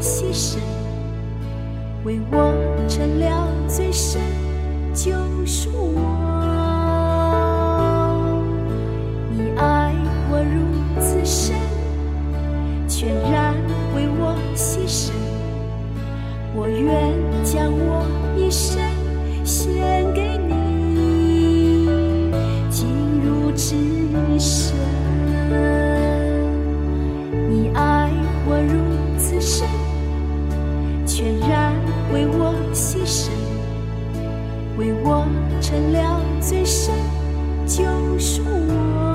牺牲，为我成了最深，救赎我。你爱我如此深，全然为我牺牲，我愿将我一生献给你，进入至深。你爱我如此深，全然为我牺牲，为我成了最深，救赎我。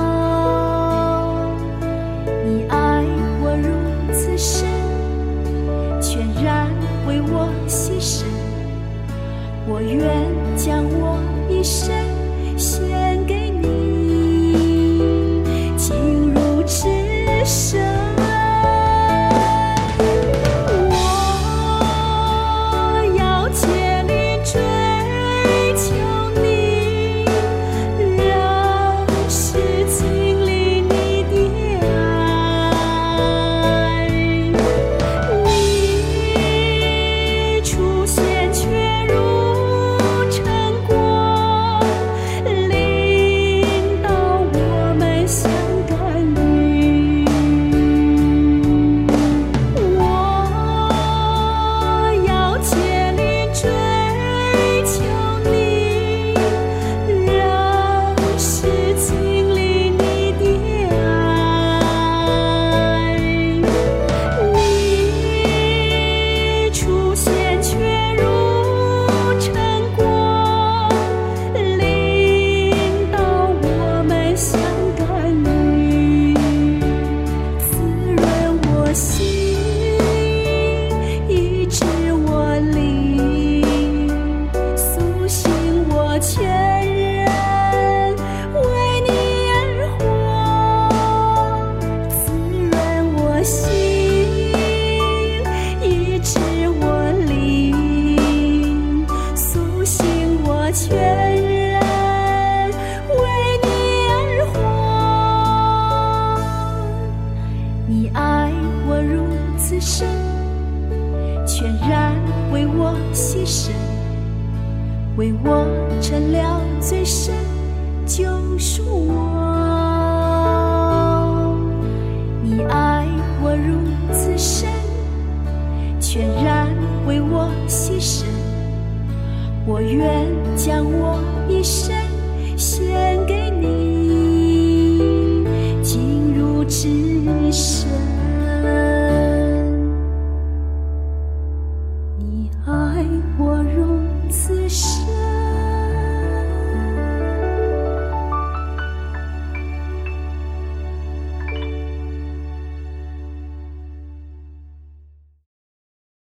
你爱我如此深，全然为我牺牲，我愿将我一生献给你，进入至深。你爱我如此深，全然为我牺牲，为我成了最深，救赎我。